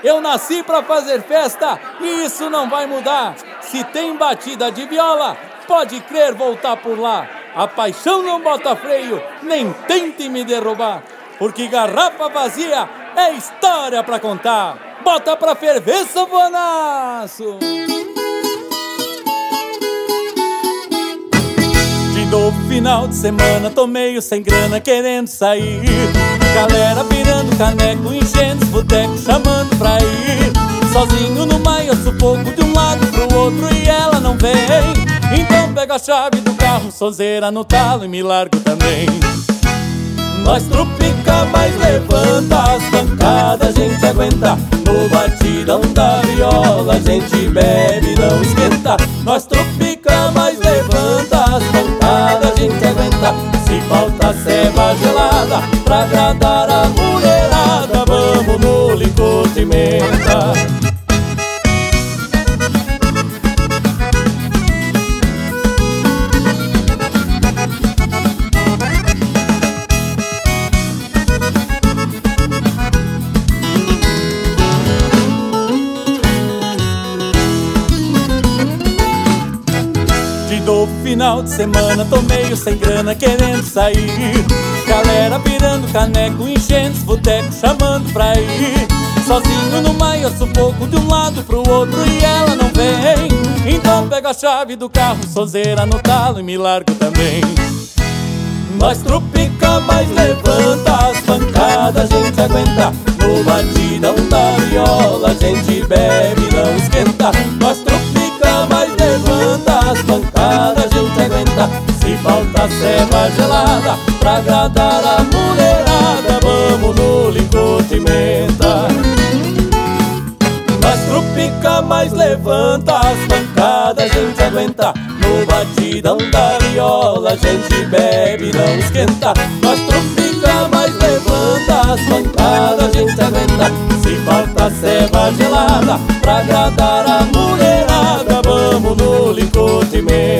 Eu nasci pra fazer festa e isso não vai mudar. Se tem batida de viola, pode crer voltar por lá. A paixão não bota freio, nem tente me derrubar. Porque garrafa vazia é história pra contar. Bota pra ferver, sanfonaço! De novo final de semana, tô meio sem grana, querendo sair. Galera virando caneco, enchendo os botecos, chamando pra ir. Sozinho no mar eu sufoco de um lado pro outro e ela não vem. Então pega a chave do carro, sonzeira no talo e me largo também. Nós trupica, mas levanta as pancadas, a gente aguenta. No batidão da viola, a gente bebe, não esquenta. Nós trupica, mas levanta as pancadas, a gente aguenta. Se falta ceva gelada pra agradar a mulherada, vamos no licor de menta. Do final de semana, tô meio sem grana, querendo sair. Galera virando caneco, enchendo os botecos, chamando pra ir. Sozinho no mar eu sufoco de um lado pro outro e ela não vem. Então pega a chave do carro, sonzeira no talo e me largo também. Nós trupica, mas levanta as pancadas, a gente aguenta. No batidão da viola, a gente bebe, não esquenta. Nós trupica, mas levanta as pancadas, a gente aguenta. Se falta ceva gelada pra agradar a mulherada, vamos no licor de menta. Nós trupica, mas levanta as pancadas, a gente aguenta. No batidão da viola, a gente bebe, não esquenta. Nós trupica, mas levanta as pancadas, a gente aguenta. Se falta ceva gelada pra agradar a mulherada, vamos no licor de menta.